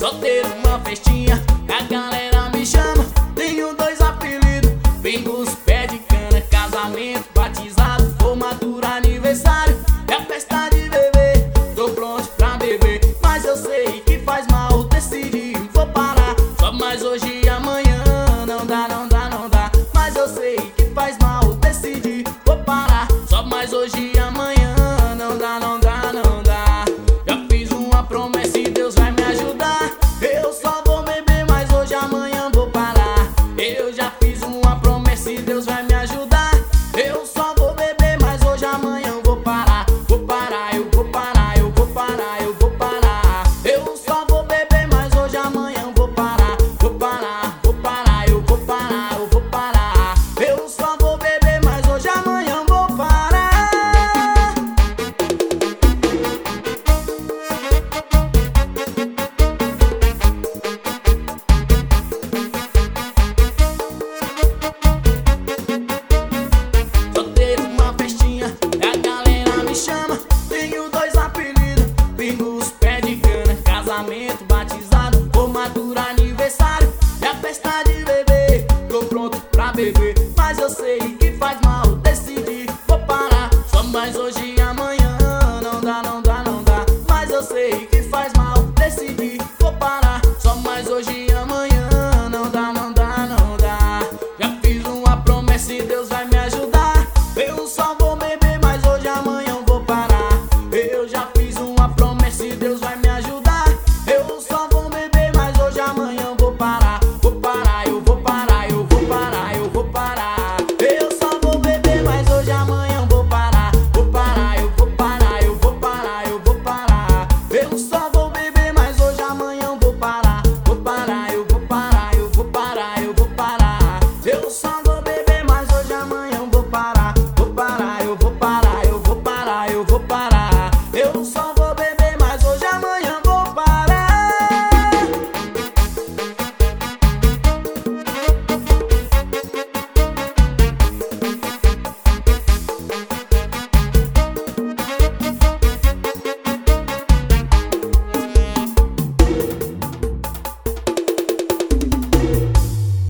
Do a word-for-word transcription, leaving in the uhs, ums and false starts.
Só ter uma festinha, a galera me chama. Tenho dois apelidos: Pingos, pé de cana. Casamento, batizado, formatura, aniversário. É festa de bebê, tô pronto pra beber. Mas eu sei que faz mal, decidi, vou parar. Só mais hoje e amanhã, não dá, não dá, não dá. Mas eu sei que faz mal, decidi, vou parar. Só mais hoje e amanhã, não dá, não dá, não dá. Já fiz uma promessa e Deus vai me ajudar. Eu só vou beber, mas hoje e amanhã vou parar. Eu já fiz uma promessa e Deus vai me ajudar. Eu só vou beber, mas hoje e amanhã eu vou parar. Vou parar, eu vou parar, eu vou parar, eu vou parar. Eu só vou beber, mas hoje e amanhã eu vou parar. Vou parar, vou parar, eu vou parar, eu vou parar. Eu só vou beber, mas hoje e amanhã eu vou parar. Só ter uma festinha, a galera me chama. Tenho dois apelidos: Pingos, pé de cana. Casamento,